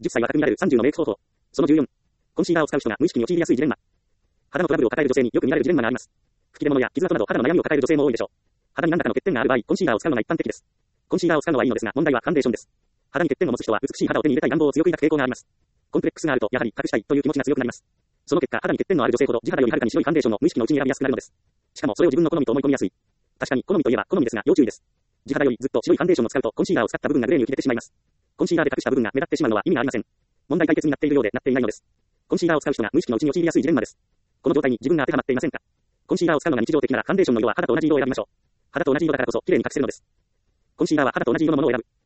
10歳は巧みある30のメイク方法。その14。コンシーラーを使う人が無意識に陥りやすいジレンマ。肌のトラブルを抱える女性によく見られるジレンマがあります。吹き出物や傷跡など肌の悩みを抱える女性も多いでしょう。肌に何らかの欠点がある場合、コンシーラーを使うのが一般的です。コンシーラーを使うのはいいのですが、問題はファンデーションです。肌に欠点を持つ人は美しい肌を手に入れたい願望を強く抱く傾向があります。コンプレックスがあると、やはり隠したいという気持ちが強くなります。その結果、肌に欠点のある女性ほど地肌よりはるかに白いファンデーションを無意識のうちに選びやすくなるのです。しかもそれを自分の好みと思い込みやすい。確かに好みといえば好みですが要注意です。地肌よりずっと白いファンデーションを使うとコンシーラーを使った部分がグレーに浮き出てしまいます。コンシーラーで隠した部分が目立ってしまうのは意味がありません。問題解決になっているようでなっていないのです。コンシーラーを使う人が無意識のうちに陥りやすいジレンマです。この状態に自分が当てはまっていませんか？コンシーラーを使うのが日常的ならファンデーションの色は肌と同じ色を選びましょう。肌と同じ色だからこそ綺麗に隠せるのです。コンシーラーは肌と同じ色のものを選ぶ。